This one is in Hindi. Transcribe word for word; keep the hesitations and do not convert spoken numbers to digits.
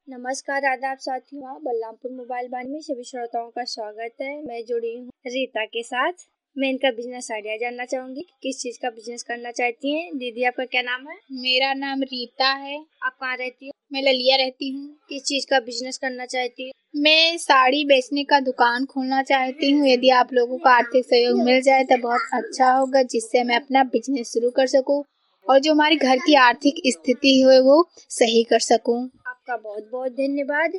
नमस्कार, आदाब साथियों। बलरामपुर मोबाइल बानी में सभी श्रोताओं का स्वागत है। मैं जुड़ी हूँ रीता के साथ। मैं इनका बिजनेस आइडिया जानना चाहूंगी। किस चीज का बिजनेस करना चाहती हैं? दीदी, आपका क्या नाम है? मेरा नाम रीता है। आप कहाँ रहती हो? मैं ललिया रहती हूँ। किस चीज का बिजनेस करना चाहती हो? मैं साड़ी बेचने का दुकान खोलना चाहती हूँ। यदि आप लोगों का आर्थिक सहयोग मिल जाए तो बहुत अच्छा होगा, जिससे मैं अपना बिजनेस शुरू कर सकूँ और जो हमारे घर की आर्थिक स्थिति है वो सही कर सकूँ। आपका बहुत बहुत धन्यवाद।